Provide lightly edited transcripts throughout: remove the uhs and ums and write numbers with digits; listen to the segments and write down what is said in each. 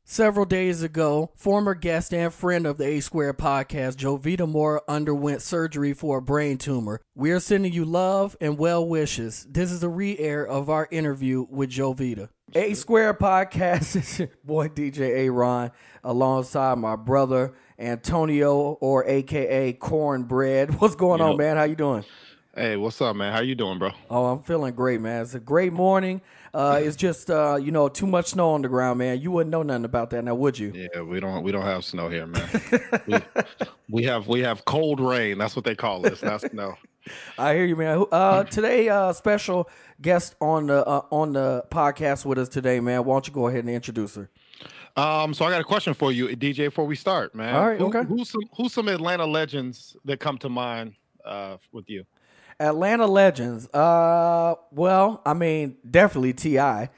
Several days ago, former guest and friend of the A Square podcast, Jovita Moore, underwent surgery for a brain tumor. We are sending you love and well wishes. This is a re-air of our interview with Jovita. A Square podcast is your boy DJ Aaron alongside my brother Antonio, or AKA Cornbread. What's going on, Yo. man? How you doing? Hey, what's up, man? How you doing, bro? Oh, I'm feeling great, man. It's a great morning. It's just too much snow on the ground, man. You wouldn't know nothing about that now, would you? Yeah, we don't have snow here, man. we, we have cold rain. That's what they call it. It's not snow. I hear you, man. Today, special guest on the podcast with us today, man. Why don't you go ahead and introduce her? So I got a question for you, DJ, before we start, man. All right, okay. Who's some Atlanta legends that come to mind with you? Atlanta legends. Well, I mean, definitely Ti.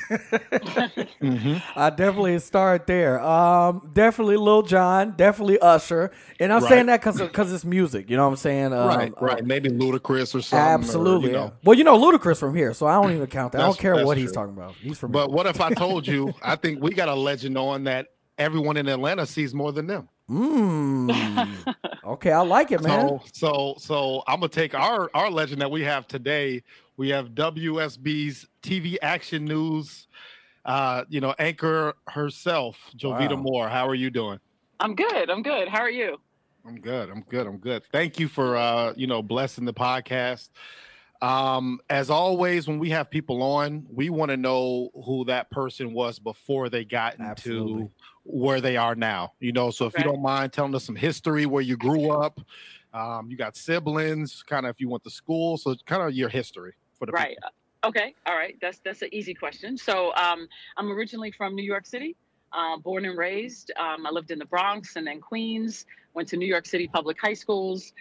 I definitely start there. Definitely Lil Jon. Definitely Usher. And I'm saying that because it's music. You know what I'm saying? Right. Maybe Ludacris or something. Absolutely. Or, Well, Ludacris from here, so I don't even count that. I don't care what true. he's talking about. He's from But here. what if I told you? I think we got a legend on that everyone in Atlanta sees more than them. Okay, I like it, man. So I'm gonna take our legend that we have today. We have WSB's TV Action News, anchor herself, Jovita Moore. How are you doing? I'm good. How are you? I'm good. Thank you for blessing the podcast. As always, when we have people on, we want to know who that person was before they got into where they are now. So if you don't mind telling us some history, where you grew up, you got siblings, kind of if you went to school, so kind of your history for the people. Okay. All right. That's an easy question. So I'm originally from New York City, born and raised. I lived in the Bronx and then Queens. Went to New York City public high schools.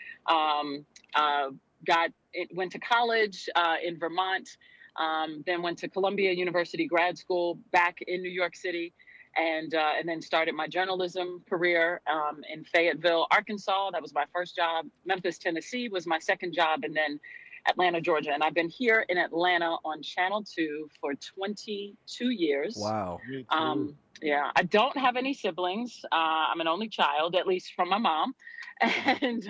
Went to college in Vermont, then went to Columbia University grad school back in New York City, and then started my journalism career in Fayetteville, Arkansas. That was my first job. Memphis, Tennessee was my second job, and then Atlanta, Georgia. And I've been here in Atlanta on Channel 2 for 22 years. Wow. Yeah, I don't have any siblings. I'm an only child, at least from my mom. And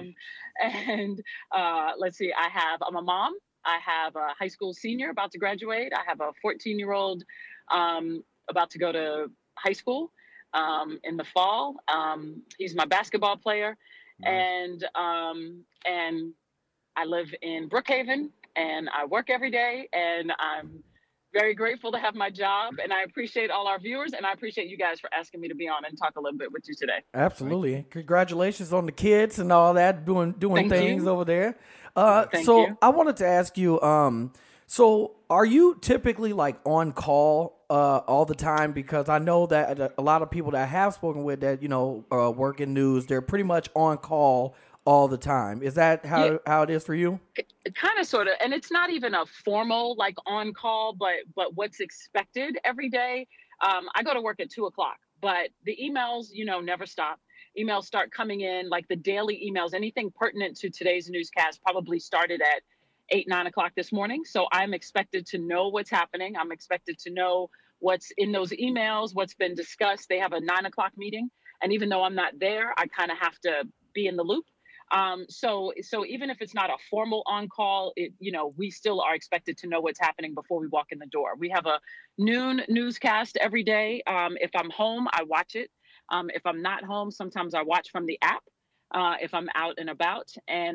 let's see, I'm a mom. I have a high school senior about to graduate. I have a 14-year-old about to go to high school in the fall. He's my basketball player. Nice. And I live in Brookhaven, and I work every day, and I'm very grateful to have my job, and I appreciate all our viewers, and I appreciate you guys for asking me to be on and talk a little bit with you today. Absolutely. Congratulations on the kids and all that, doing Thank things you. over there. Thank you. I wanted to ask you, so are you typically like on call all the time? Because I know that a lot of people that I have spoken with that, work in news, they're pretty much on call all the time. Is that how it is for you? It kind of, sort of, and it's not even a formal like on call, but what's expected every day. I go to work at 2:00, but the emails, never stop. Emails start coming in, like the daily emails, anything pertinent to today's newscast probably started at 8, 9 o'clock this morning. So I'm expected to know what's happening. I'm expected to know what's in those emails, what's been discussed. They have a 9 o'clock meeting. And even though I'm not there, I kind of have to be in the loop. So even if it's not a formal on call, we still are expected to know what's happening before we walk in the door. We have a noon newscast every day. If I'm home, I watch it. If I'm not home, sometimes I watch from the app. If I'm out and about, and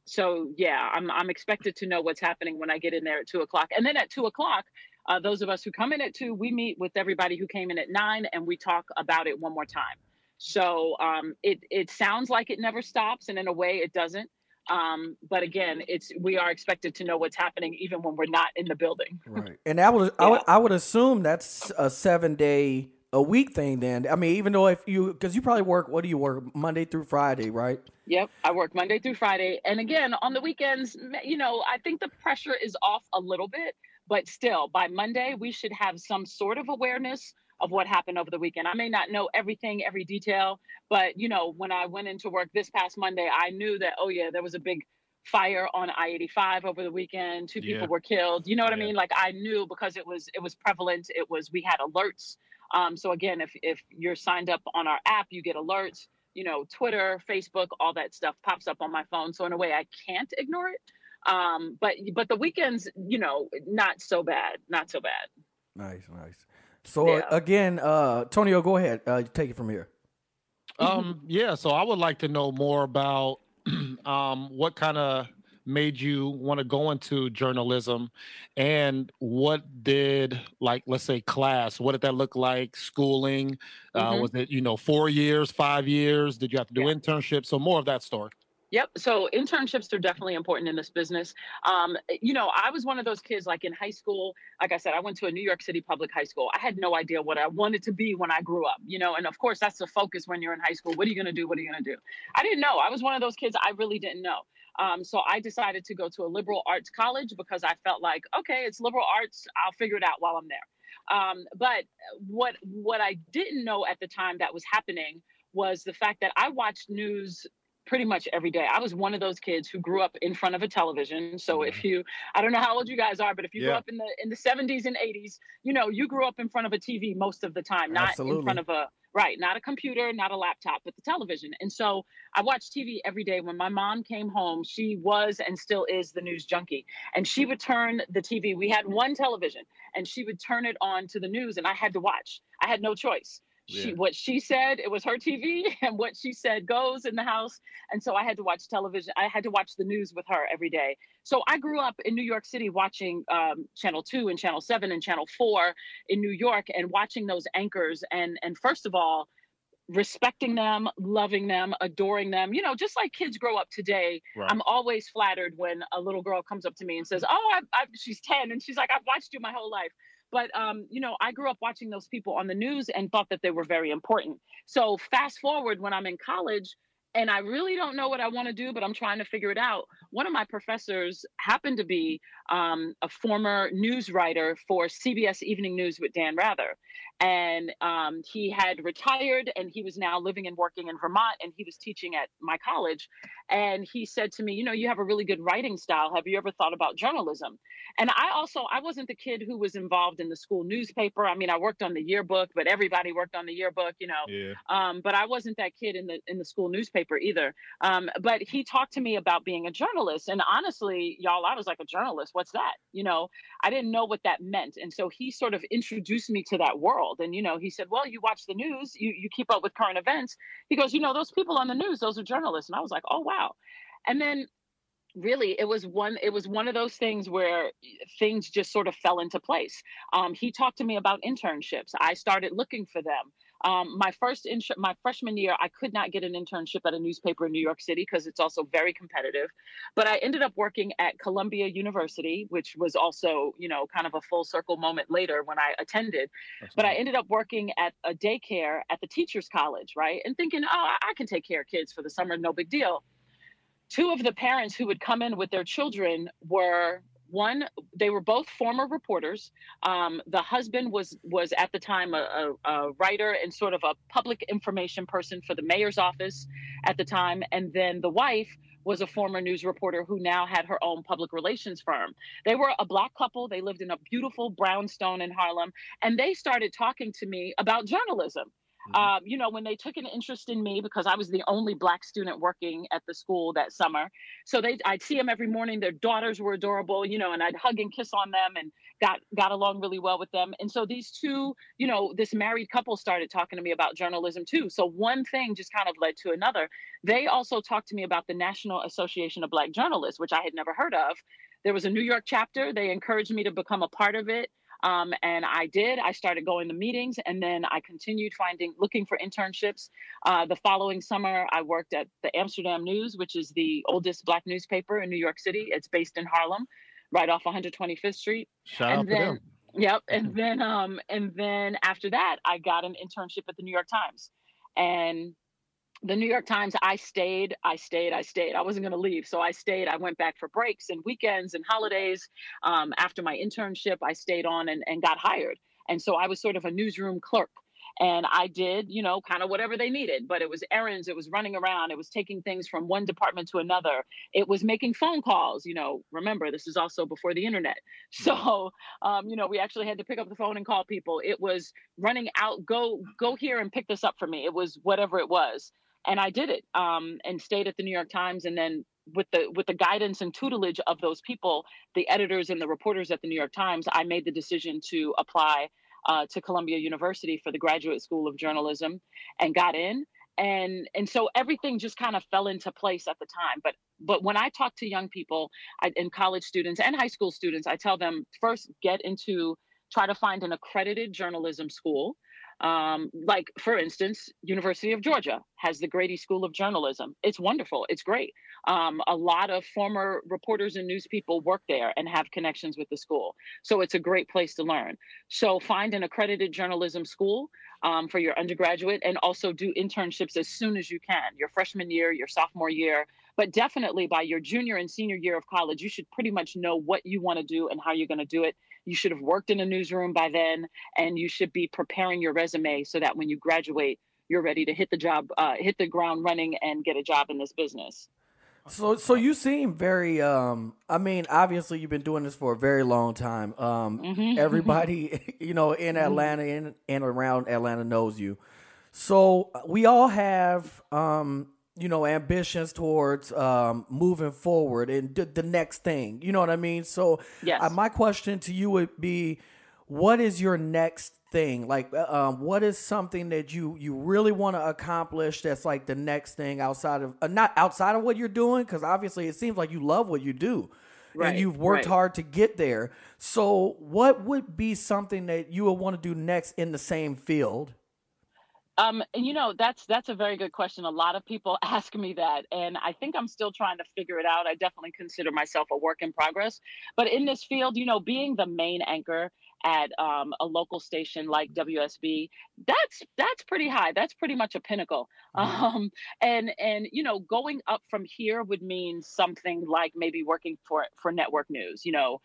I'm expected to know what's happening when I get in there at 2:00. And then at 2:00, those of us who come in at 2, we meet with everybody who came in at 9, and we talk about it one more time. So it sounds like it never stops, and in a way it doesn't. But again, we are expected to know what's happening even when we're not in the building. Right. And I would assume that's a 7-day a week thing then. I mean, even though because you probably work, what do you work, Monday through Friday, right? Yep, I work Monday through Friday. And again, on the weekends, I think the pressure is off a little bit, but still by Monday, we should have some sort of awareness of what happened over the weekend. I may not know everything, every detail, but when I went into work this past Monday, I knew that, there was a big fire on I-85 over the weekend. 2 people were killed. You know what I mean? Like I knew because it was prevalent. We had alerts So again, if you're signed up on our app, you get alerts. Twitter, Facebook, all that stuff pops up on my phone. So in a way, I can't ignore it. But the weekends, not so bad, not so bad. Nice, nice. So Yeah. again, Tonio, go ahead. Take it from here. Yeah, so I would like to know more about what kind of made you want to go into journalism, and what did, like, let's say, class, what did that look like? Schooling, Hmm. was it 4 years, 5 years? Did you have to do Yeah. internships? So more of that story. Yep. So internships are definitely important in this business. I was one of those kids like in high school. Like I said, I went to a New York City public high school. I had no idea what I wanted to be when I grew up, and of course, that's the focus when you're in high school. What are you going to do? What are you going to do? I didn't know. I was one of those kids. I really didn't know. So I decided to go to a liberal arts college because I felt like, okay, it's liberal arts. I'll figure it out while I'm there. But what I didn't know at the time that was happening was the fact that I watched news pretty much every day. I was one of those kids who grew up in front of a television. So Mhm. I don't know how old you guys are, but if you grew Yeah. up in the 70s and 80s, you grew up in front of a TV most of the time, not in front Absolutely. of not a computer, not a laptop, but the television. And so I watched TV every day. When my mom came home, she was and still is the news junkie. And she would turn the TV. We had one television, and she would turn it on to the news, and I had to watch. I had no choice. Yeah. What she said, it was her TV, and what she said goes in the house. And so I had to watch television. I had to watch the news with her every day. So I grew up in New York City watching Channel 2 and Channel 7 and Channel 4 in New York, and watching those anchors, and first of all, respecting them, loving them, adoring them. Just like kids grow up today. Right. I'm always flattered when a little girl comes up to me and says, "Oh, she's 10," and she's like, "I've watched you my whole life." But I grew up watching those people on the news and thought that they were very important. So fast forward when I'm in college, and I really don't know what I want to do, but I'm trying to figure it out. One of my professors happened to be a former news writer for CBS Evening News with Dan Rather. And he had retired, and he was now living and working in Vermont, and he was teaching at my college. And he said to me, "You have a really good writing style. Have you ever thought about journalism?" And I wasn't the kid who was involved in the school newspaper. I mean, I worked on the yearbook, but everybody worked on the yearbook. Yeah. But I wasn't that kid in the school newspaper either. But he talked to me about being a journalist, and honestly, y'all, I was like, "A journalist? What's that?" I didn't know what that meant. And so he sort of introduced me to that world. And, he said, "Well, you watch the news, you keep up with current events." He goes, "Those people on the news, those are journalists." And I was like, "Oh, wow." And then really it was one of those things where things just sort of fell into place. He talked to me about internships. I started looking for them. My freshman year, I could not get an internship at a newspaper in New York City because it's also very competitive. But I ended up working at Columbia University, which was also, kind of a full circle moment later when I attended. That's But I nice. ended up working at a daycare at the Teachers College, right? And thinking, oh, I can take care of kids for the summer, no big deal. Two of the parents who would come in with their children were one, they were both former reporters. The husband was at the time a writer and sort of a public information person for the mayor's office at the time. And then the wife was a former news reporter who now had her own public relations firm. They were a Black couple. They lived in a beautiful brownstone in Harlem, and they started talking to me about journalism. Mhm. When they took an interest in me because I was the only Black student working at the school that summer. So I'd see them every morning. Their daughters were adorable, and I'd hug and kiss on them, and got along really well with them. And so these two, this married couple started talking to me about journalism too. So one thing just kind of led to another. They also talked to me about the National Association of Black Journalists, which I had never heard of. There was a New York chapter. They encouraged me to become a part of it. And I did. I started going to meetings, and then I continued looking for internships. The following summer, I worked at the Amsterdam News, which is the oldest Black newspaper in New York City. It's based in Harlem, right off 125th Street. Shout And out to then, them. yep. And then after that, I got an internship at the New York Times. And the New York Times, I stayed, I stayed, I stayed. I wasn't going to leave. So I stayed. I went back for breaks and weekends and holidays. After my internship, I stayed on and got hired. And so I was sort of a newsroom clerk. And I did, kind of whatever they needed, but it was errands, it was running around, it was taking things from one department to another, it was making phone calls. Remember, this is also before the internet. Right. So, we actually had to pick up the phone and call people. It was running out, go here and pick this up for me. It was whatever it was. And I did it, and stayed at the New York Times. And then with the guidance and tutelage of those people, the editors and the reporters at the New York Times, I made the decision to apply to Columbia University for the Graduate School of Journalism, and got in. And so everything just kind of fell into place at the time. But when I talk to young people, and college students and high school students, I tell them, first, try to find an accredited journalism school. Like, for instance, University of Georgia has the Grady School of Journalism. It's wonderful. It's great. A lot of former reporters and news people work there and have connections with the school. So it's a great place to learn. So find an accredited journalism school for your undergraduate, and also do internships as soon as you can, your freshman year, your sophomore year. But definitely by your junior and senior year of college, you should pretty much know what you want to do and how you're going to do it. You should have worked in a newsroom by then, and you should be preparing your resume so that when you graduate, you're ready to hit the ground running and get a job in this business. So you seem very. I mean, obviously you've been doing this for a very long time. Everybody, in Atlanta and around Atlanta knows you. So we all have, ambitions towards moving forward and the next thing. You know what I mean? So Yes. my question to you would be, what is your next thing? Like, what is something that you really want to accomplish that's like the next thing outside of not outside of what you're doing? Because obviously it seems like you love what you do. And Right. you've worked Right. hard to get there. So what would be something that you would want to do next in the same field? That's a very good question. A lot of people ask me that, and I think I'm still trying to figure it out. I definitely consider myself a work in progress. But in this field, being the main anchor at a local station like WSB, that's pretty high. That's pretty much a pinnacle. Mhm. And going up from here would mean something like maybe working for network news,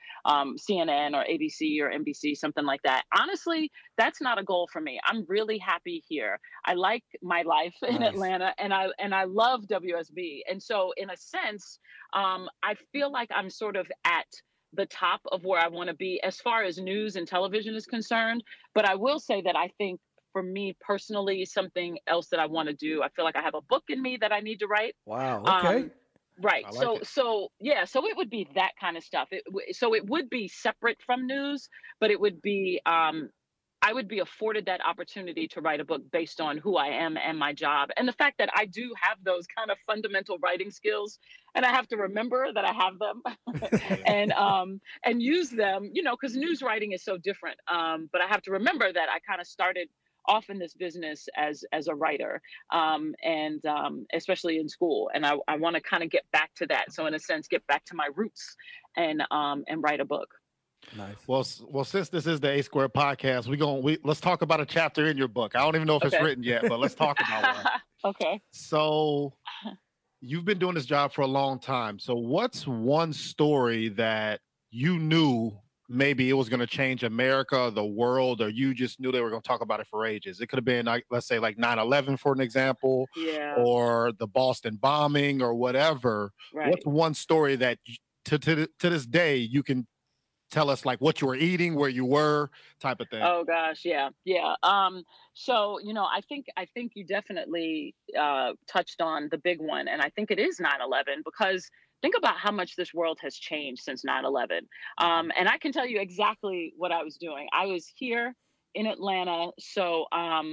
CNN or ABC or NBC, something like that. Honestly, that's not a goal for me. I'm really happy here. I like my life in Nice. Atlanta, and I love WSB. And so, in a sense, I feel like I'm sort of at the top of where I want to be as far as news and television is concerned. But I will say that I think, for me personally, something else that I want to do, I feel like I have a book in me that I need to write. Wow. Okay. Um, right. I like So it. so yeah. So it would be that kind of stuff. So it would be separate from news, but it would be I would be afforded that opportunity to write a book based on who I am and my job, and the fact that I do have those kind of fundamental writing skills, and I have to remember that I have them, Yeah. and use them, because news writing is so different. But I have to remember that I kind of started off in this business as a writer, and especially in school, and I want to kind of get back to that. So in a sense, get back to my roots, and write a book. Nice. Well, since this is the A Square podcast, let's talk about a chapter in your book. I don't even know if it's Okay. written yet, but let's talk about one. Okay. So, you've been doing this job for a long time. So, what's one story that you knew maybe it was going to change America, the world, or you just knew they were going to talk about it for ages? It could have been, like, let's say, like 9/11 for an example, Yeah. or the Boston bombing, or whatever. What's Right. one story that to this day you can tell us, like, what you were eating, where you were, type of thing? Oh gosh, yeah, yeah. So I think you definitely touched on the big one, and I think it is 9/11, because think about how much this world has changed since 9/11. Mhm. And I can tell you exactly what I was doing. I was here in Atlanta, so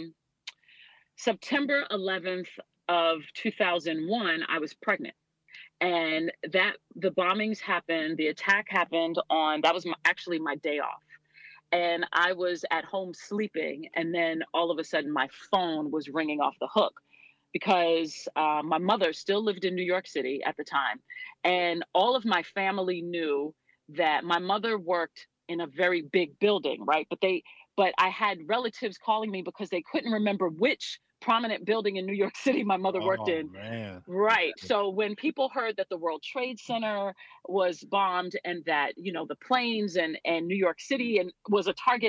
September 11th of 2001, I was pregnant. And that the bombings happened, the attack happened on that was actually my day off, and I was at home sleeping, and then all of a sudden my phone was ringing off the hook, because my mother still lived in New York City at the time, and all of my family knew that my mother worked in a very big building, right? But I had relatives calling me because they couldn't remember which prominent building in New York City my mother worked Oh, in. man. Right. So when people heard that the World Trade Center was bombed, and that, the planes and New York City and was a target,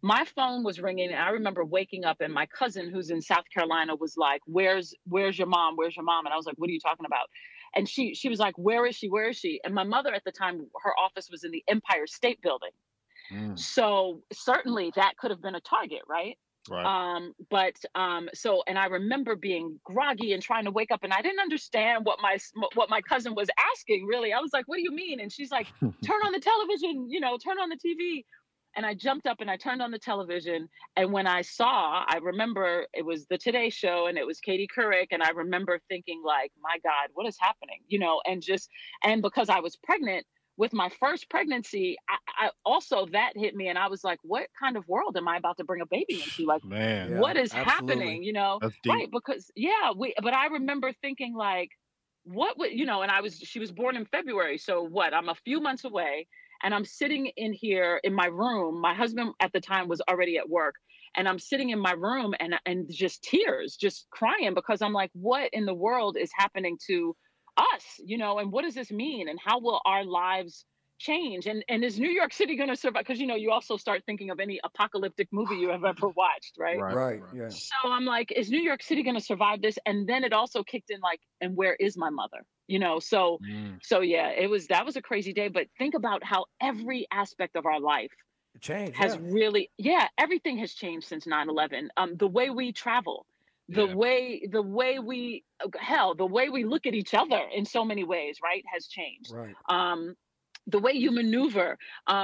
my phone was ringing, and I remember waking up, and my cousin who's in South Carolina was like, where's your mom? Where's your mom? And I was like, what are you talking about? And she was like, where is she? Where is she? And my mother at the time, her office was in the Empire State Building. Mm, So certainly that could have been a target, right? right. So and I remember being groggy and trying to wake up, and I didn't understand what my cousin was asking, really. I was like, what do you mean? And she's like, turn on the television, turn on the TV. And I jumped up and I turned on the television, and when I remember it was the Today Show, and it was Katie Couric, and I remember thinking, like, my God, what is happening? And because I was pregnant with my first pregnancy, I also, that hit me, and I was like, what kind of world am I about to bring a baby into? Like, Man, Yeah, what is absolutely. happening? that's deep. Right? Because yeah, but I remember thinking, like, what would and she was born in February, so what? I'm a few months away, and I'm sitting in here in my room. My husband at the time was already at work, and I'm sitting in my room, and just tears, just crying, because I'm like, what in the world is happening to us? And what does this mean? And how will our lives change? And is New York City going to survive? Because you also start thinking of any apocalyptic movie you have ever watched, right? Right, Right. right. Yeah. So I'm like, is New York City going to survive this? And then it also kicked in, like, and where is my mother? So Mm, yeah, that was a crazy day. But think about how every aspect of our life Change. has Yeah. really, everything has changed since 9/11. The way we travel, yeah. the way we look at each other in so many ways, right, has changed. Right. Um, the way you maneuver,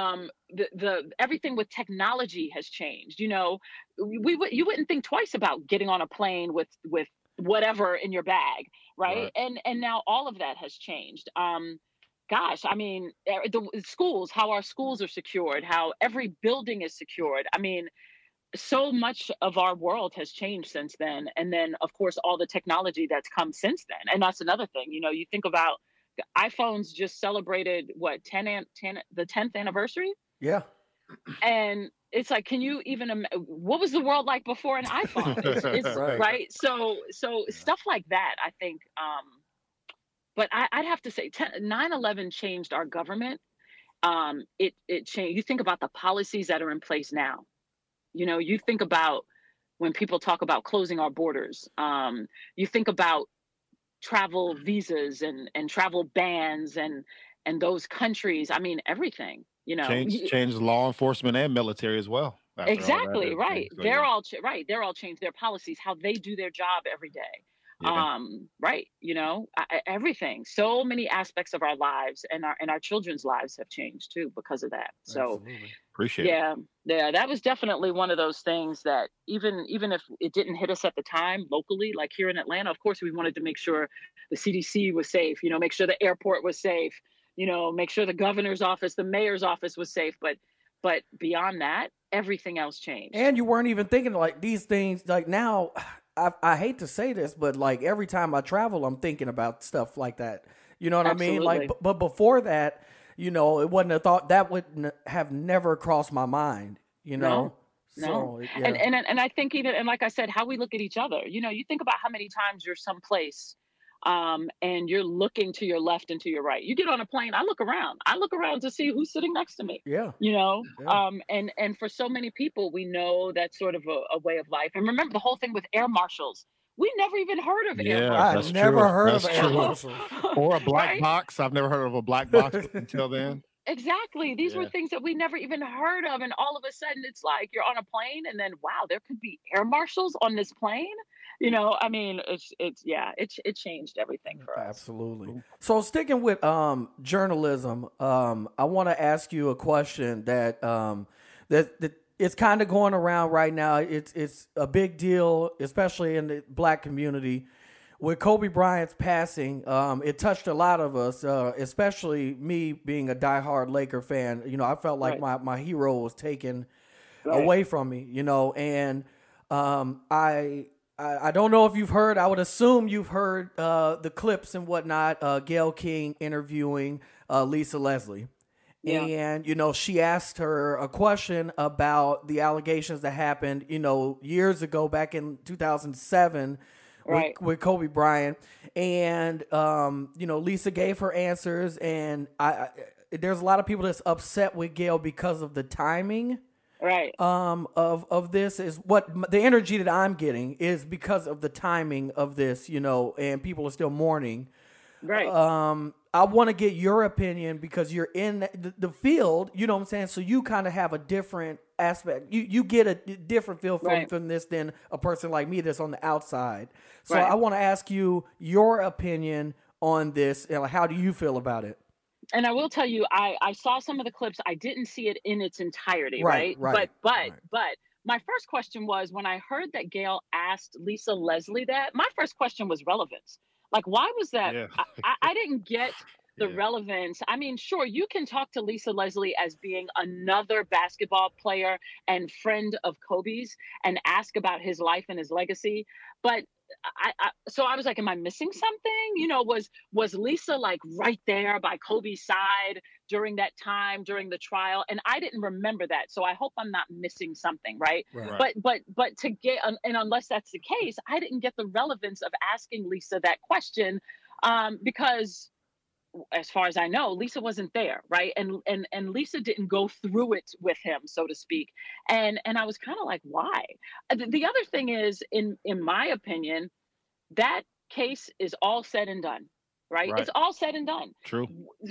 the everything with technology has changed. You wouldn't think twice about getting on a plane with whatever in your bag, right? Right. And now all of that has changed. Gosh, I mean, the schools, how our schools are secured, how every building is secured. I mean, so much of our world has changed since then. And then, of course, all the technology that's come since then. And that's another thing. You think about the iPhones just celebrated what, 10 the 10th anniversary? Yeah. And it's like, can you even what was the world like before an iPhone? It's Right. right. So Yeah. stuff like that, I think. But I'd have to say 9/11 changed our government. It changed. You think about the policies that are in place now. You think about when people talk about closing our borders. You think about travel visas and travel bans and those countries. I mean, everything. Change law enforcement and military as well after all that Exactly everything. right. So yeah. They're all changed their policies, how they do their job every day. Yeah. Right. Everything. So many aspects of our lives and our children's lives have changed too because of that. So Absolutely. Appreciate it. yeah, yeah, that was definitely one of those things that even if it didn't hit us at the time locally, like here in Atlanta, of course we wanted to make sure the CDC was safe, make sure the airport was safe, make sure the governor's office, the mayor's office was safe, but beyond that, everything else changed. And you weren't even thinking like these things. Like now, I hate to say this, but like every time I travel, I'm thinking about stuff like that. You know what I mean? Like, Absolutely. but before that, it wasn't a thought that would have never crossed my mind. No. No. So And yeah, and I think even, and like I said, how we look at each other. You think about how many times you're someplace and you're looking to your left and to your right. You get on a plane, I look around. I look around to see who's sitting next to me. yeah, yeah. And for so many people, we know that's sort of a way of life. And remember the whole thing with air marshals. We never even heard of air Yeah, I that's marshals. never true. heard of That's an air true. marshal. Or a black Right? box. I've never heard of a black box until then. Exactly. These were Yeah. things that we never even heard of. And all of a sudden it's like you're on a plane and then wow, there could be air marshals on this plane. I mean, it changed everything for us. Absolutely. Cool. So sticking with journalism, I want to ask you a question that it's kind of going around right now. It's a big deal, especially in the black community. With Kobe Bryant's passing, it touched a lot of us, especially me being a diehard Laker fan. I felt like Right. my hero was taken Right. away from me, and I don't know if you've heard. I would assume you've heard the clips and whatnot. Gayle King interviewing Lisa Leslie, Yeah. and she asked her a question about the allegations that happened, years ago, back in 2007. Right. With Kobe Bryant, and Lisa gave her answers, and I there's a lot of people that's upset with Gayle because of the timing, Right. Of this is what the energy that I'm getting is because of the timing of this, and people are still mourning. Right. I want to get your opinion because you're in the field, you know what I'm saying? So you kind of have a different aspect. You get a different feel from this than a person like me that's on the outside. So I want to ask you your opinion on this. And how do you feel about it? And I will tell you, I saw some of the clips. I didn't see it in its entirety, right? Right. But my first question was when I heard that Gayle asked Lisa Leslie that, my first question was relevance. Like, why was that? Yeah. I didn't get the relevance. I mean, sure, you can talk to Lisa Leslie as being another basketball player and friend of Kobe's and ask about his life and his legacy, but so I was like, am I missing something? Was Lisa like right there by Kobe's side during that time during the trial? And I didn't remember that, so I hope I'm not missing something, right? But to get and unless that's the case, I didn't get the relevance of asking Lisa that question, because as far as I know, Lisa wasn't there, right? And Lisa didn't go through it with him, so to speak. And I was kind of like, why? The other thing is, in my opinion, that case is all said and done, right? It's all said and done. True.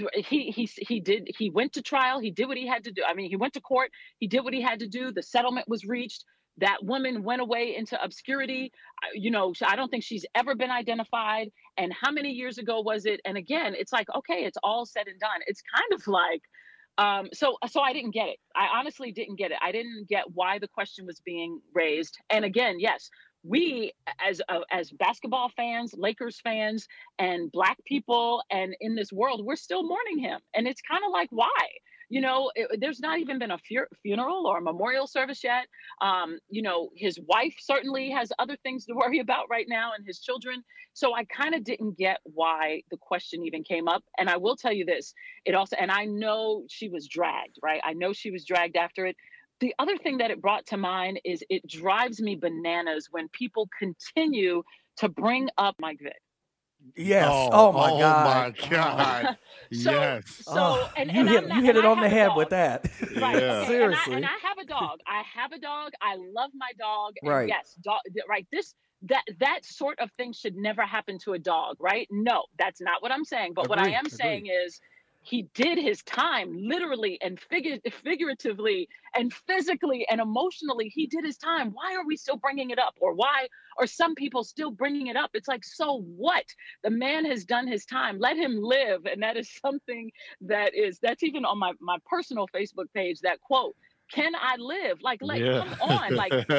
He went to trial. He did what he had to do. I mean, he went to court. He did what he had to do. The settlement was reached. That woman went away into obscurity. I don't think she's ever been identified. And how many years ago was it? And again, it's like, okay, it's all said and done. It's kind of like, so I didn't get it. I honestly didn't get it. I didn't get why the question was being raised. And again, yes, we as basketball fans, Lakers fans, and Black people, and in this world, we're still mourning him. And it's kind of like, why? There's not even been a funeral or a memorial service yet. His wife certainly has other things to worry about right now, and his children. So I kind of didn't get why the question even came up. And I will tell you this, and I know she was dragged, right? I know she was dragged after it. The other thing that it brought to mind is it drives me bananas when people continue to bring up Mike Vick. Yes. Oh my God. My God. Yes. You hit it on the head with that. Right. Yeah. Okay. Seriously. And I have a dog. I love my dog. And right. Yes. Dog. Right. That sort of thing should never happen to a dog. Right. No, that's not what I'm saying. But what I am saying is, he did his time literally and figuratively and physically and emotionally. He did his time. Why are we still bringing it up? Or why are some people still bringing it up? It's like, so what? The man has done his time. Let him live. And that is something that's even on my personal Facebook page, that quote. Can I live? Come on,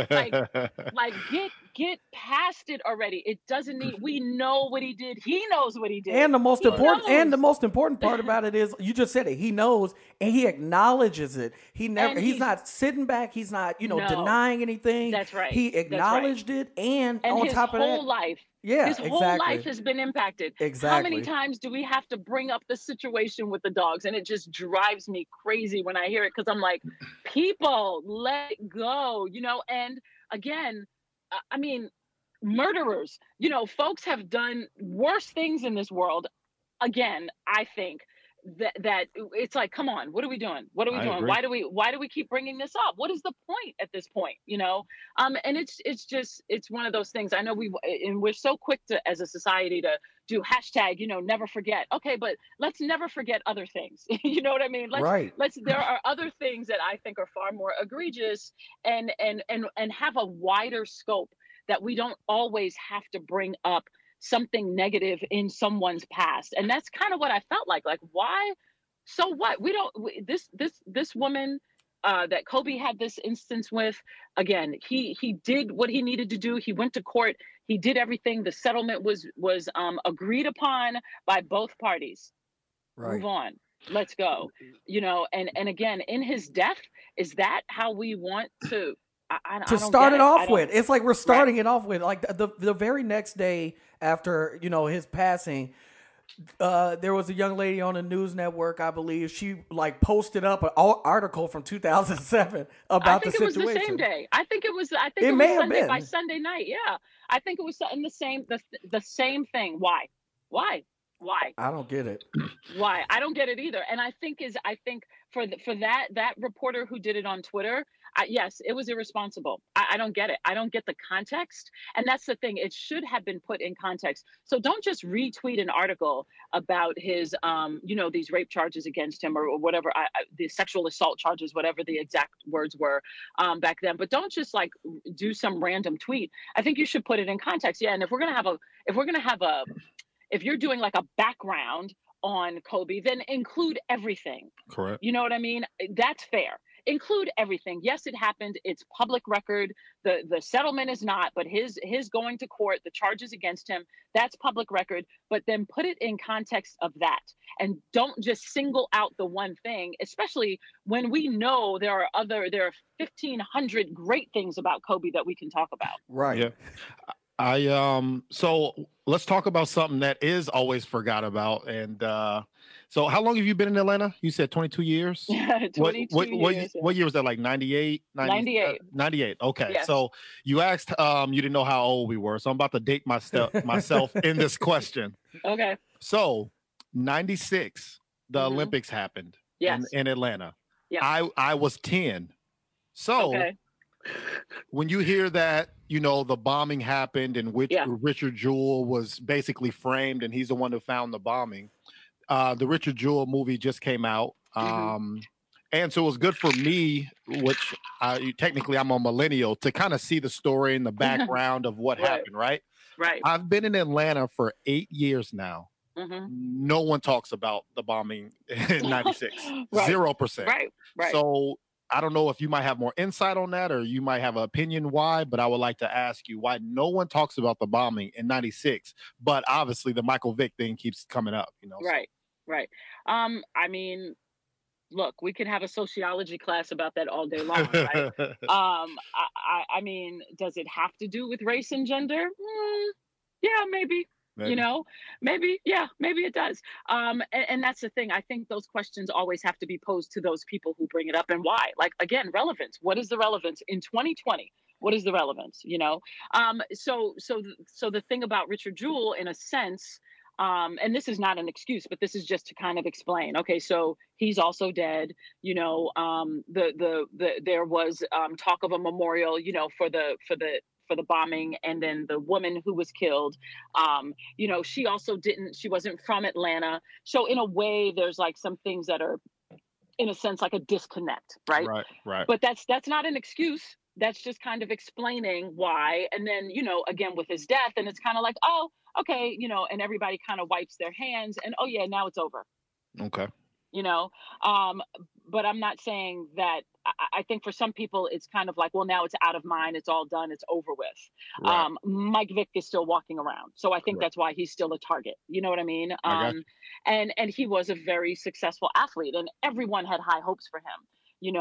get past it already. It doesn't need. We know what he did. He knows what he did. And the most important part about it is, you just said it. He knows and he acknowledges it. He's not sitting back. He's not denying anything. That's right. He acknowledged it, and on top of that, his whole life. Yeah, his whole life has been impacted. Exactly. How many times do we have to bring up the situation with the dogs? And it just drives me crazy when I hear it, because I'm like, people, let go, and again, I mean, murderers, folks have done worse things in this world. Again, I think that it's like, come on, what are we doing? Agree. Why do we keep bringing this up? What is the point at this point? And it's one of those things. I know we're so quick to, as a society, to do hashtag, never forget. Okay, but let's never forget other things. You know what I mean? There are other things that I think are far more egregious and have a wider scope, that we don't always have to bring up something negative in someone's past. And that's kind of what I felt like why? So what? This woman that Kobe had this instance with, again, he did what he needed to do. He went to court. He did everything. The settlement was agreed upon by both parties. Right. Move on. Let's go. And again, in his death, is that how we want to start it off with? It's like we're starting it off with, like, the very next day after his passing, there was a young lady on the news network, I believe. She posted up an article from 2007 about the situation. I think it was the same day. I think it was Sunday, by Sunday night. Yeah, I think it was in the same thing. Why? I don't get it. Why? I don't get it either. And I think for that reporter who did it on Twitter, Yes, it was irresponsible. I don't get it. I don't get the context. And that's the thing. It should have been put in context. So don't just retweet an article about his, these rape charges against him or whatever, the sexual assault charges, whatever the exact words were back then. But don't just like do some random tweet. I think you should put it in context. Yeah. And if you're doing like a background on Kobe, then include everything. Correct. You know what I mean? That's fair. Include everything. Yes, it happened. It's public record. The settlement is not, but his going to court, the charges against him, that's public record. But then put it in context of that, and don't just single out the one thing, especially when we know there are 1,500 great things about Kobe that we can talk about. Right. Yeah. So let's talk about something that is always forgot about. And so how long have you been in Atlanta? You said 22 years? 22 years. What year was that, like 98? 98. 98. Okay. Yes. So you asked, you didn't know how old we were. So I'm about to date myself in this question. Okay. So 96, the Olympics happened in Atlanta. Yeah. I was 10. So when you hear that, the bombing happened in which Richard Jewell was basically framed and he's the one who found the bombing. The Richard Jewell movie just came out. And so it was good for me, which technically I'm a millennial, to kind of see the story and the background of what happened, right? Right. I've been in Atlanta for 8 years now. No one talks about the bombing in 96. 0%. Right. So I don't know if you might have more insight on that or you might have an opinion why, but I would like to ask you why no one talks about the bombing in 96, but obviously the Michael Vick thing keeps coming up, Right. I mean, look, we could have a sociology class about that all day long, right? I mean, does it have to do with race and gender? Yeah, maybe. Maybe it does. And that's the thing. I think those questions always have to be posed to those people who bring it up, and why. Like, again, relevance. What is the relevance in 2020? What is the relevance? So the thing about Richard Jewell, in a sense, and this is not an excuse, but this is just to kind of explain. Okay, so he's also dead. There was talk of a memorial, for the bombing, and then the woman who was killed, she wasn't from Atlanta. So in a way, there's like some things that are, in a sense, like a disconnect, right? Right. But that's not an excuse. That's just kind of explaining why. And then, again, with his death, and it's kind of like, oh, okay, and everybody kind of wipes their hands and, oh yeah, now it's over. Okay. But I'm not saying that. I think for some people it's kind of like, well, now it's out of mind, it's all done, it's over with. Right. Mike Vick is still walking around, so I think that's why he's still a target. You know what I mean? And he was a very successful athlete, and everyone had high hopes for him.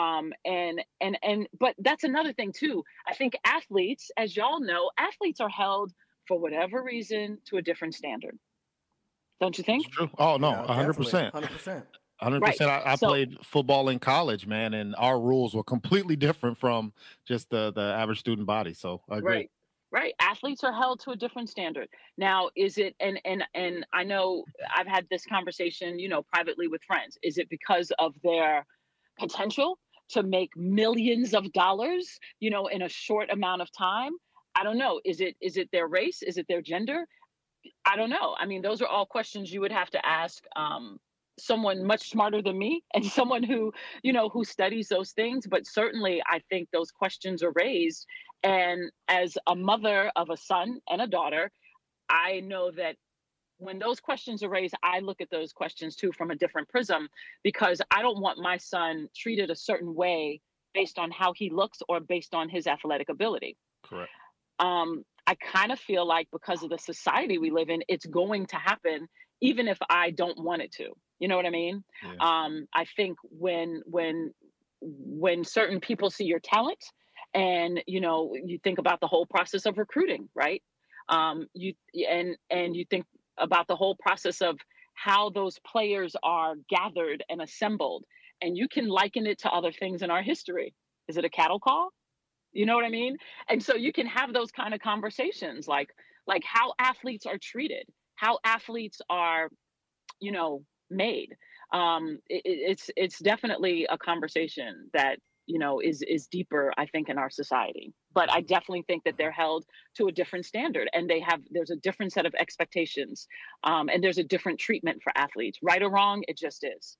But that's another thing too. I think athletes, as y'all know, are held for whatever reason to a different standard. Don't you think? It's true. Oh no, Yeah, 100%. 100%. 100%. I played football in college, man, and our rules were completely different from just the average student body. So I agree. Right. Athletes are held to a different standard. Now, is it, and I know I've had this conversation, privately with friends. Is it because of their potential to make millions of dollars, in a short amount of time? I don't know. Is it their race? Is it their gender? I don't know. I mean, those are all questions you would have to ask someone much smarter than me, and someone who studies those things. But certainly I think those questions are raised. And as a mother of a son and a daughter, I know that when those questions are raised, I look at those questions too from a different prism, because I don't want my son treated a certain way based on how he looks or based on his athletic ability. Correct. I kind of feel like because of the society we live in, it's going to happen, even if I don't want it to. You know what I mean? Yeah. I think when certain people see your talent, and you think about the whole process of recruiting, right? You think about the whole process of how those players are gathered and assembled, and you can liken it to other things in our history. Is it a cattle call? You know what I mean? And so you can have those kind of conversations, like how athletes are treated, how athletes are, made. It's definitely a conversation that is deeper, I think, in our society. But I definitely think that they're held to a different standard, and there's a different set of expectations, and there's a different treatment for athletes. Right or wrong, it just is.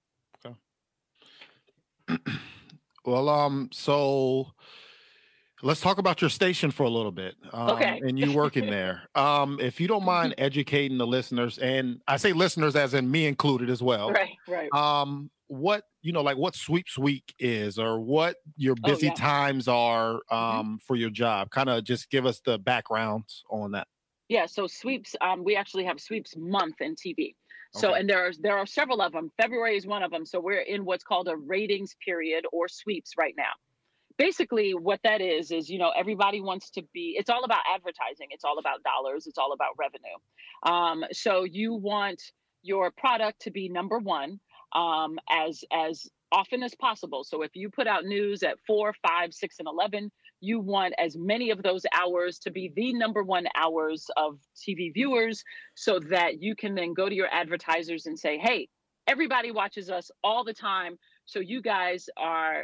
Okay. Well, so let's talk about your station for a little bit. Okay. And you working there. If you don't mind educating the listeners, and I say listeners as in me included as well. Right. What what Sweeps Week is, or what your busy times are for your job. Kind of just give us the background on that. Yeah, so Sweeps, we actually have Sweeps Month in TV. So, and there are several of them. February is one of them. So we're in what's called a ratings period, or sweeps, right now. Basically what that is, everybody wants to be, it's all about advertising. It's all about dollars. It's all about revenue. So you want your product to be number one as often as possible. So if you put out news at 4, 5, 6, and 11, you want as many of those hours to be the number one hours of TV viewers, so that you can then go to your advertisers and say, hey, everybody watches us all the time. So you guys are,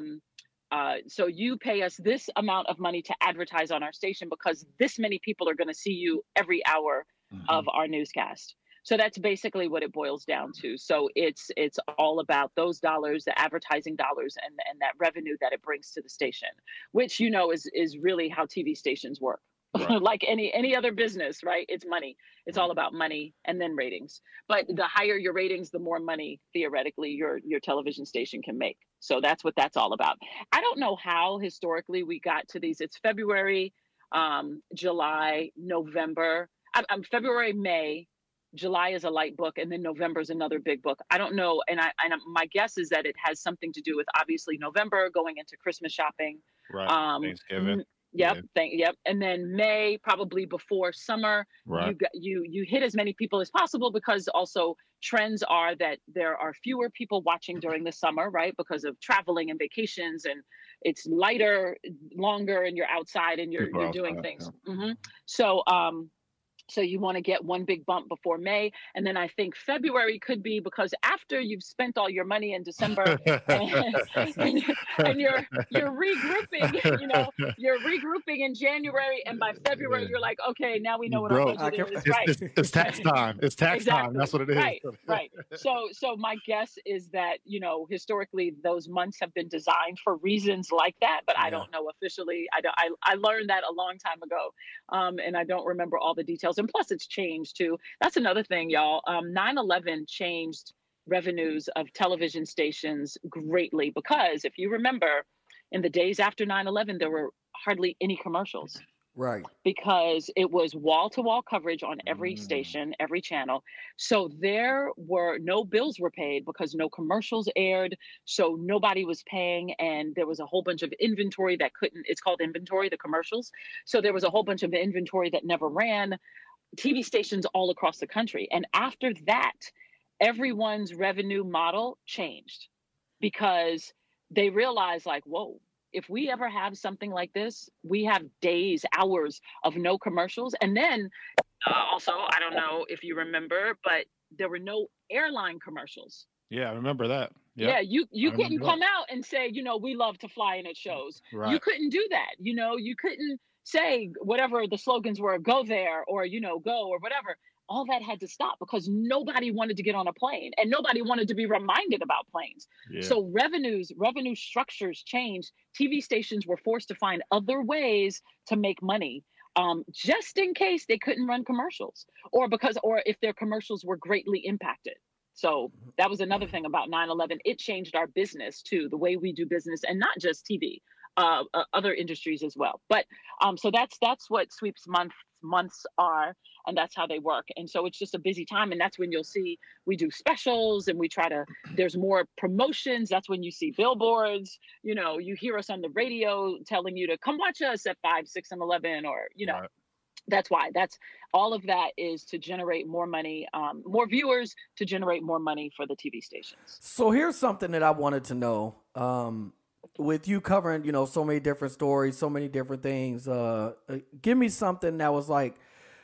so you pay us this amount of money to advertise on our station, because this many people are going to see you every hour of our newscast. So that's basically what it boils down to. So it's all about those dollars, the advertising dollars, and that revenue that it brings to the station, which, is really how TV stations work. Right. Like any other business, right? It's money. It's all about money, and then ratings. But the higher your ratings, the more money theoretically your television station can make. So that's what that's all about. I don't know how historically we got to these. It's February, July, November. February, May. July is a light book, and then November is another big book. I don't know, and my guess is that it has something to do with, obviously, November going into Christmas shopping. Right. Thanksgiving. Yep. And then May, probably before summer, right. You hit as many people as possible, because also trends are that there are fewer people watching during the summer, right? Because of traveling and vacations, and it's lighter, longer, and you're outside and you're doing things. Yeah. So you want to get one big bump before May. And then I think February could be, because after you've spent all your money in December and you're regrouping, you're regrouping in January. And by February, you're like, okay, now we know what our budget is. Right. It's tax time. It's tax time. That's what it is. Right. So my guess is that, historically, those months have been designed for reasons like that, but I don't know officially. I learned that a long time ago. And I don't remember all the details. And plus, it's changed too. That's another thing, y'all. 9/11 changed revenues of television stations greatly, because if you remember, in the days after 9/11, there were hardly any commercials. Right. Because it was wall-to-wall coverage on every station, every channel. So there were no bills were paid, because no commercials aired. So nobody was paying. And there was a whole bunch of inventory that it's called inventory, the commercials. So there was a whole bunch of inventory that never ran. TV stations all across the country. And after that, everyone's revenue model changed, because they realized, like, whoa, if we ever have something like this, we have days, hours of no commercials. And then also, I don't know if you remember, but there were no airline commercials. Yeah, I remember that. Yep. Yeah, you couldn't come out and say, we love to fly, and it shows. Right. You couldn't do that. You couldn't say whatever the slogans were, go there, or, go, or whatever. All that had to stop, because nobody wanted to get on a plane, and nobody wanted to be reminded about planes. Yeah. So revenue structures changed. TV stations were forced to find other ways to make money, just in case they couldn't run commercials, or if their commercials were greatly impacted. So that was another thing about 9/11. It changed our business too, the way we do business, and not just TV, other industries as well. But so that's what Sweeps months are, and that's how they work. And so it's just a busy time, and that's when you'll see we do specials, and there's more promotions. That's when you see billboards. You hear us on the radio telling you to come watch us at 5, 6, and 11, or Right. That's why. That's all of that is to generate more money, more viewers, to generate more money for the TV stations. So here's something that I wanted to know. With you covering, so many different stories, so many different things, give me something that was like,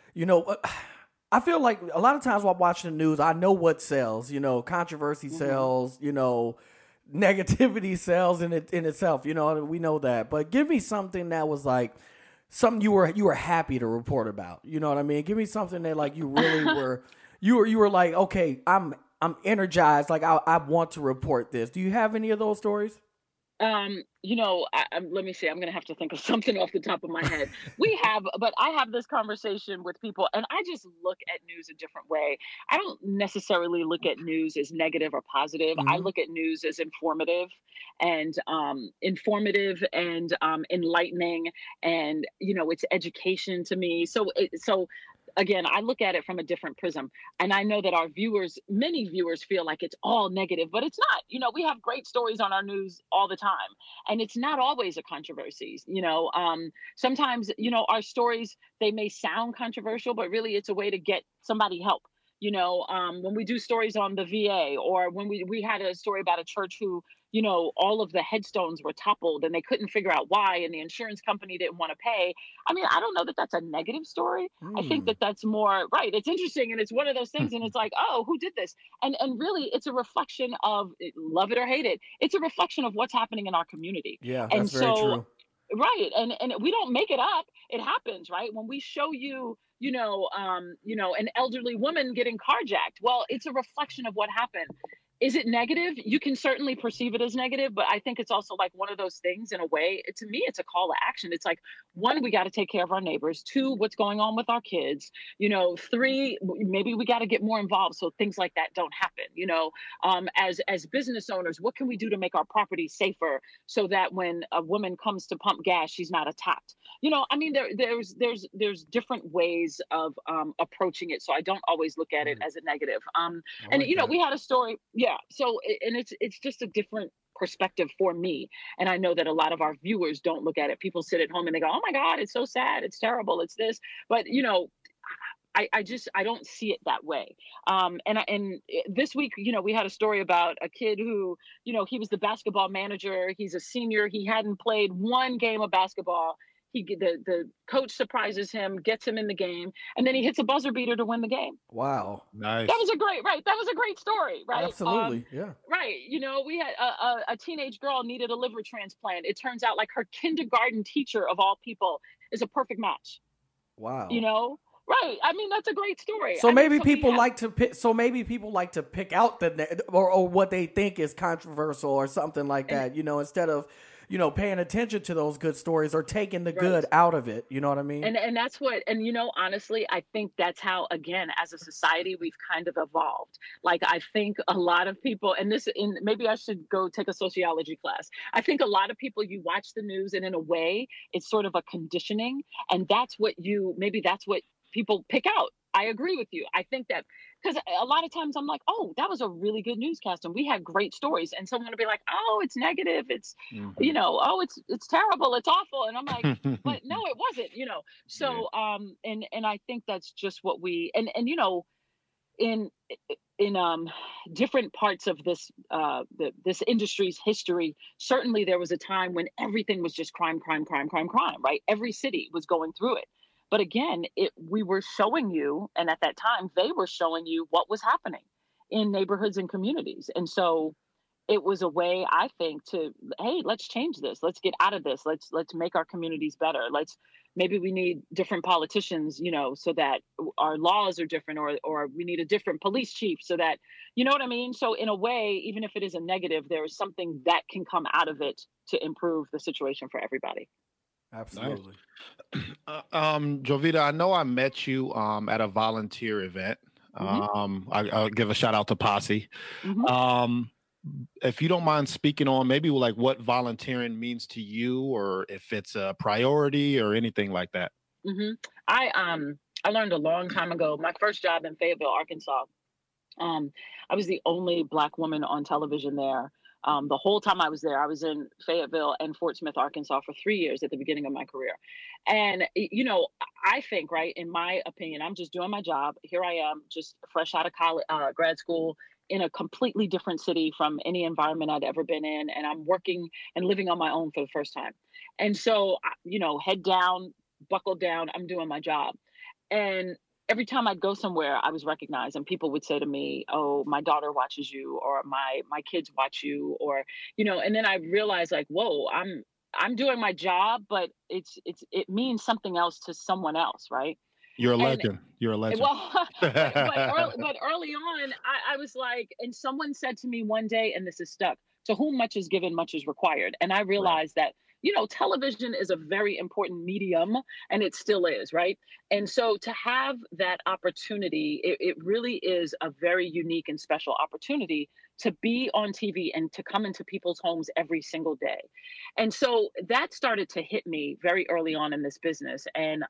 I feel like a lot of times while watching the news, I know what sells, controversy sells, negativity sells in itself. You know, we know that. But give me something that was like something you were happy to report about. You know what I mean? Give me something that like you really were you were like, okay, I'm energized. Like I want to report this. Do you have any of those stories? Let me see. I'm gonna have to think of something off the top of my head. But I have this conversation with people, and I just look at news a different way. I don't necessarily look at news as negative or positive. I Hmm. look at news as informative and enlightening, and it's education to me. So again, I look at it from a different prism. And I know that many viewers feel like it's all negative, but it's not. We have great stories on our news all the time, and it's not always a controversy. Sometimes, our stories, they may sound controversial, but really it's a way to get somebody help. When we do stories on the VA, or when we had a story about a church who, all of the headstones were toppled and they couldn't figure out why, and the insurance company didn't want to pay. I mean, I don't know that that's a negative story. I think Hmm. that that's more right. It's interesting, and it's one of those things, and it's like, oh, who did this? And really, it's a reflection of, love it or hate it. It's a reflection of what's happening in our community. Yeah, And that's very so, true. right, and we don't make it up. It happens, right? When we show you, an elderly woman getting carjacked, well, it's a reflection of what happened. Is it negative? You can certainly perceive it as negative, but I think it's also like one of those things in a way. To me, it's a call to action. It's like, one, we got to take care of our neighbors. Two, what's going on with our kids? Three, maybe we got to get more involved so things like that don't happen. As business owners, what can we do to make our property safer so that when a woman comes to pump gas, she's not attacked? I mean, there's different ways of approaching it. So I don't always look at it Right. as a negative. I And like that. we had a story, yeah. And it's just a different perspective for me, and I know that a lot of our viewers don't look at it. People sit at home and they go, "Oh my God, it's so sad, it's terrible, it's this," but I don't see it that way. This week, we had a story about a kid who, he was the basketball manager. He's a senior. He hadn't played one game of basketball. The coach surprises him, gets him in the game, and then he hits a buzzer beater to win the game. Wow. That Nice. was a great, right. That was a great story, right? Absolutely. Yeah. Right. We had a teenage girl needed a liver transplant. It turns out, like, her kindergarten teacher of all people is a perfect match. You Wow. know, right? I mean, that's a great story. So I mean, maybe so we people have like to pick. So maybe people like to pick out or what they think is controversial or something like and that. You know, instead of paying attention to those good stories or taking the right. good out of it. You know what I mean? And that's what, and honestly, I think that's how, again, as a society, we've kind of evolved. Like, I think a lot of people, and maybe I should go take a sociology class. I think a lot of people, you watch the news, and in a way, it's sort of a conditioning, and maybe that's what people pick out. I agree with you. I think that, because a lot of times I'm like, oh, that was a really good newscast, and we had great stories, and someone will be like, oh, it's negative, it's, Mhm. oh, it's terrible, it's awful, and I'm like, but no, it wasn't. Yeah. So and I think that's just what we, and in different parts of this industry's history, certainly there was a time when everything was just crime, crime, crime, crime, crime, right? Every city was going through it. But again, we were showing you, and at that time they were showing you what was happening in neighborhoods and communities. And so it was a way, I think, to, hey, let's change this, let's get out of this, let's make our communities better. Maybe we need different politicians, so that our laws are different, or we need a different police chief, so that, you know what I mean. So in a way, even if it is a negative, there is something that can come out of it to improve the situation for everybody. Nice. Absolutely. Jovita, I know I met you at a volunteer event. Hmm. I'll give a shout out to Posse. Hmm. Um, if you don't mind speaking on maybe like what volunteering means to you, or if it's a priority or anything like that. Hmm. I learned a long time ago, my first job in Fayetteville, Arkansas. Um, I was the only Black woman on television there. The whole time I was there, I was in Fayetteville and Fort Smith, Arkansas for 3 years at the beginning of my career. And, I think, right, in my opinion, I'm just doing my job. Here I am, just fresh out of college, grad school, in a completely different city from any environment I'd ever been in. And I'm working and living on my own for the first time. And so, head down, buckle down, I'm doing my job. And every time I'd go somewhere, I was recognized, and people would say to me, "Oh, my daughter watches you," or "My kids watch you," or And then I realized, like, whoa, I'm doing my job, but it means something else to someone else, right? You're a And legend. You're a legend. well, but early on, I was like, and someone said to me one day, and this is stuck: "To whom much is given, much is required." And I Right. realized that television is a very important medium, and it still is, right? And so to have that opportunity, it really is a very unique and special opportunity to be on TV and to come into people's homes every single day. And so that started to hit me very early on in this business,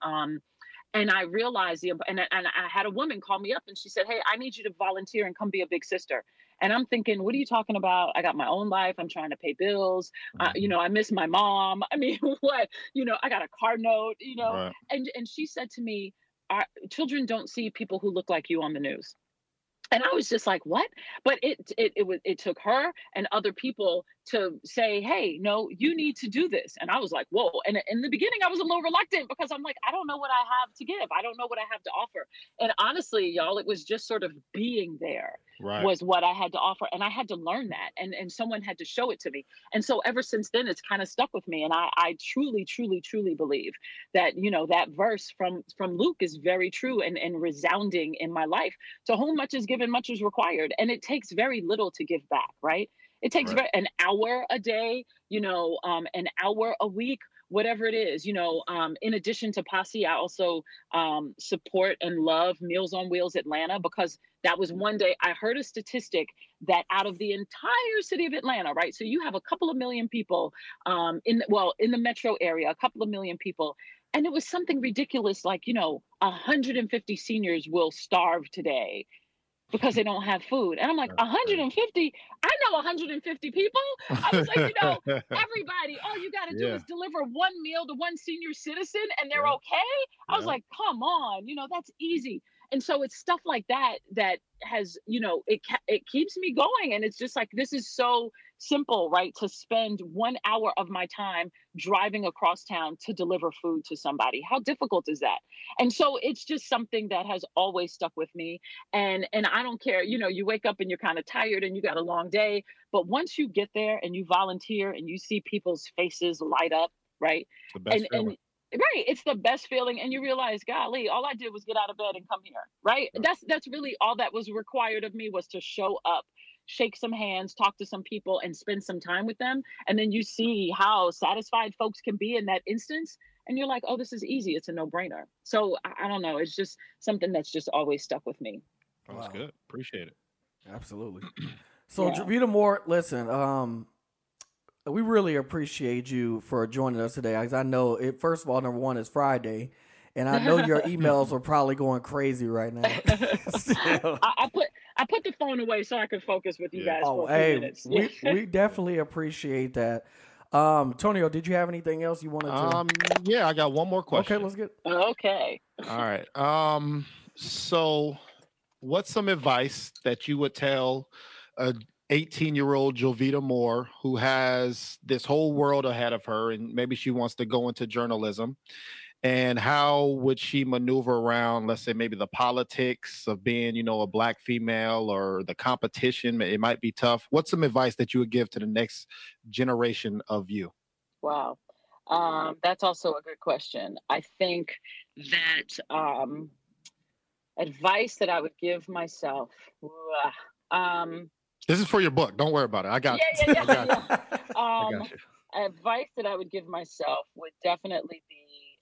and I realized and I had a woman call me up and she said, "Hey, I need you to volunteer and come be a big sister." And I'm thinking, what are you talking about? I got my own life. I'm trying to pay bills. Mhm. I miss my mom. I mean, what? I got a car note. Right. And she said to me, "Our children don't see people who look like you on the news." And I was just like, "What?" But it took her and other people to say, "Hey, no, you need to do this." And I was like, "Whoa!" And in the beginning, I was a little reluctant because I'm like, I don't know what I have to give. I don't know what I have to offer. And honestly, y'all, it was just sort of being there Right. was what I had to offer, and I had to learn that, and someone had to show it to me. And so ever since then, it's kind of stuck with me. And I truly, truly, truly believe that that verse from Luke is very true and resounding in my life. To whom much is given, much is required. And it takes very little to give back, right? It takes Right. an hour a day, an hour a week, whatever it is. In addition to Posse, I also support and love Meals on Wheels Atlanta, because that was one day I heard a statistic that out of the entire city of Atlanta, right? So you have a couple of million people in the metro area, a couple of million people. And it was something ridiculous, like, 150 seniors will starve today because they don't have food. And I'm like, That's crazy. 150? I know 150 people. I was like, everybody, all you got to do Yeah. is deliver one meal to one senior citizen and they're Yeah. okay. I was Yeah. like, come on, that's easy. And so it's stuff like that that has, it keeps me going. And it's just like, this is so simple, right? To spend 1 hour of my time driving across town to deliver food to somebody. How difficult is that? And so it's just something that has always stuck with me. And I don't care, you wake up and you're kind of tired and you got a long day, but once you get there and you volunteer and you see people's faces light up, right? It's the best And feeling. right, it's the best feeling, and you realize, golly, all I did was get out of bed and come here, right? Yeah. That's really all that was required of me, was to show up, shake some hands, talk to some people, and spend some time with them. And then you see how satisfied folks can be in that instance, and you're like, oh, this is easy, it's a no-brainer. So I don't know, it's just something that's just always stuck with me. Oh, that's Wow. good. Appreciate it. Absolutely. So Yeah. Javita Moore, listen, we really appreciate you for joining us today. Because I know it. First of all, number one is Friday, and I know your emails are probably going crazy right now. Still. I put the phone away so I could focus with you Yeah. guys for Oh, a few hey, minutes. Yeah. we definitely appreciate that. Tonio, did you have anything else you wanted to? Yeah, I got one more Okay, question. let's get. Okay. All right. So what's some advice that you would tell a 18-year-old Jovita Moore who has this whole world ahead of her and maybe she wants to go into journalism? And how would she maneuver around, let's say, maybe the politics of being, a black female or the competition? It might be tough. What's some advice that you would give to the next generation of you? Wow. That's also a good question. I think that advice that I would give myself. Um, This is for your book. Don't worry about it. I got yeah, you. yeah, I yeah, got you. yeah. I got you. Advice that I would give myself would definitely be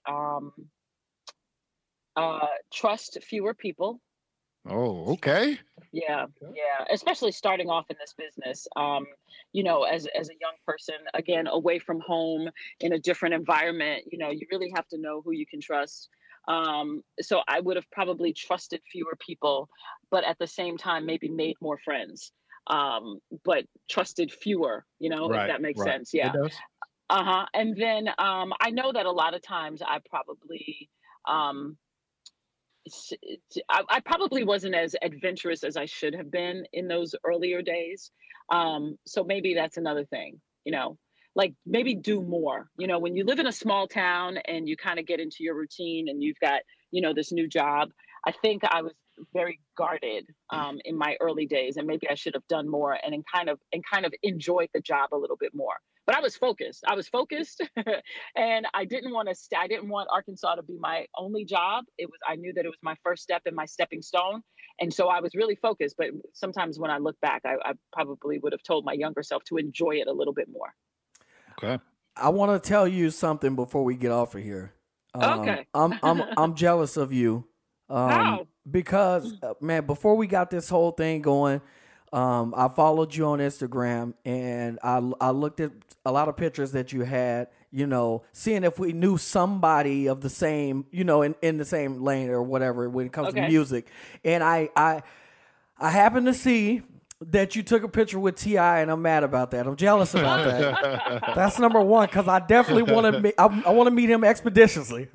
trust fewer people. Oh, okay. Yeah, Okay. yeah. Especially starting off in this business, as a young person, again, away from home in a different environment, you really have to know who you can trust. So I would have probably trusted fewer people, but at the same time, maybe made more friends. But trusted fewer, if Right, that makes right. sense. It Yeah. does. Uh-huh. And then I know that a lot of times I probably um I probably wasn't as adventurous as I should have been in those earlier days. So maybe that's another thing, like maybe do more. When you live in a small town and you kind of get into your routine and you've got, this new job, I think I was very guarded in my early days, and maybe I should have done more and kind of enjoyed the job a little bit more. But I was focused. I was focused, and I didn't want to. I didn't want Arkansas to be my only job. I knew that it was my first step and my stepping stone, and so I was really focused. But sometimes when I look back, I probably would have told my younger self to enjoy it a little bit more. Okay. I want to tell you something before we get off of here. Okay. I'm jealous of you. How? Because man, before we got this whole thing going, I followed you on Instagram, and I looked at a lot of pictures that you had, seeing if we knew somebody of the same, in the same lane or whatever when it comes to music. And I happened to see that you took a picture with T.I., and I'm mad about that. I'm jealous about that. That's number one, because I definitely want to I want to meet him expeditiously.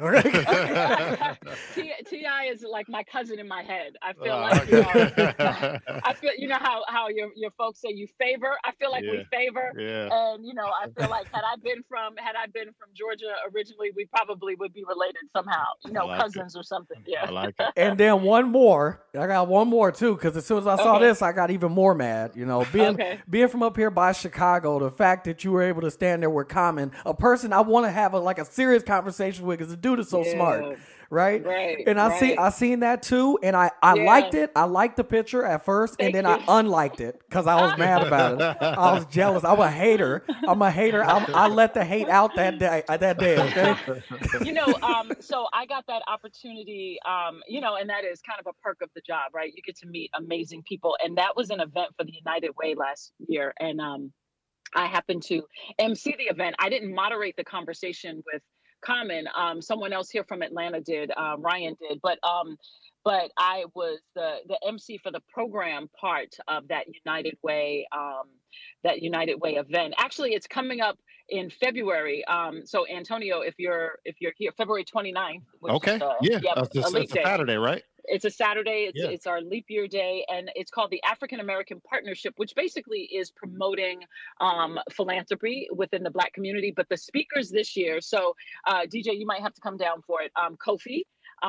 T.I. is like my cousin in my head. I feel like I feel how your folks say you favor. I feel like we favor, and I feel like had I been from Georgia originally, we probably would be related somehow. Cousins or something. Yeah, I like it. And then one more. I got one more too, because as soon as I saw this, I got even more mad. Being from up here by Chicago, the fact that you were able to stand there with Common, a person I want to have a serious conversation with, because the dude is so smart. Right. And I seen that too, and I liked it. I liked the picture at first, and then I unliked it because I was mad about it. I was jealous. I'm a hater. I let the hate out that day. Okay. So I got that opportunity. And that is kind of a perk of the job, right? You get to meet amazing people, and that was an event for the United Way last year, and I happened to MC the event. I didn't moderate the conversation with Common. Someone else here from Atlanta did. Ryan did, but I was the MC for the program part of that United Way event. Actually, it's coming up in February. So Antonio, if you're here, February 29th. Which is, it's a Saturday, right? It's a Saturday. It's our leap year day, and it's called the African American Partnership, which basically is promoting philanthropy within the Black community. But the speakers this year, so DJ, you might have to come down for it. Kofi.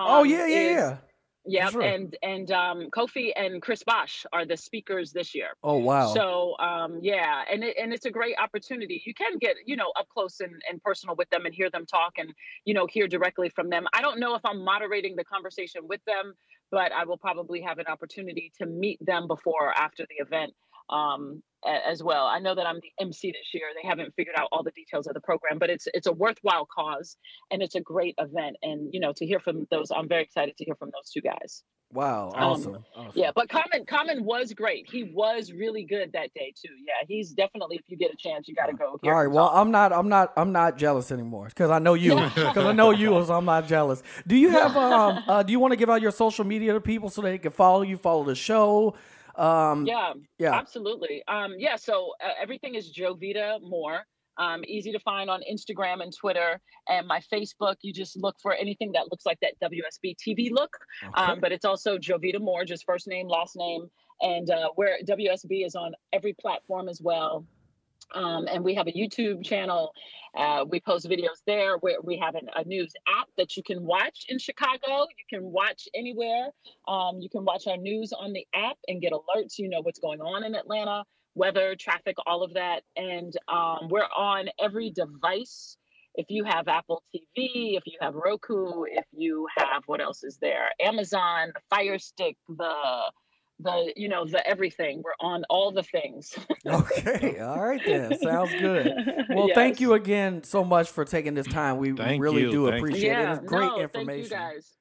Yeah, sure. and Kofi and Chris Bosh are the speakers this year. Oh wow! So and it's a great opportunity. You can get up close and personal with them and hear them talk and hear directly from them. I don't know if I'm moderating the conversation with them, but I will probably have an opportunity to meet them before or after the event as well. I know that I'm the MC this year. They haven't figured out all the details of the program, but it's a worthwhile cause, and it's a great event. And to hear from those, I'm very excited to hear from those two guys. Wow, awesome. Yeah, but Common was great. He was really good that day too. Yeah, he's definitely, if you get a chance, you got to go. All right, well, I'm not jealous anymore because I know you. So I'm not jealous. Do you have do you want to give out your social media to people so they can follow you, follow the show? Yeah, absolutely. So everything is Jovita Moore. Easy to find on Instagram and Twitter, and my Facebook. You just look for anything that looks like that WSB TV look. But it's also Jovita Moore, just first name, last name, and where WSB is on every platform as well. And we have a YouTube channel. We post videos there. We have a news app that you can watch in Chicago. You can watch anywhere. You can watch our news on the app and get alerts. You know what's going on in Atlanta, weather, traffic, all of that. And we're on every device. If you have Apple TV, if you have Roku, if you have, what else is there? Amazon, the Fire Stick, the everything. We're on all the things. Okay. All right then. Sounds good. Well, Thank you again so much for taking this time. We really do appreciate it. It's great information. Thank you guys.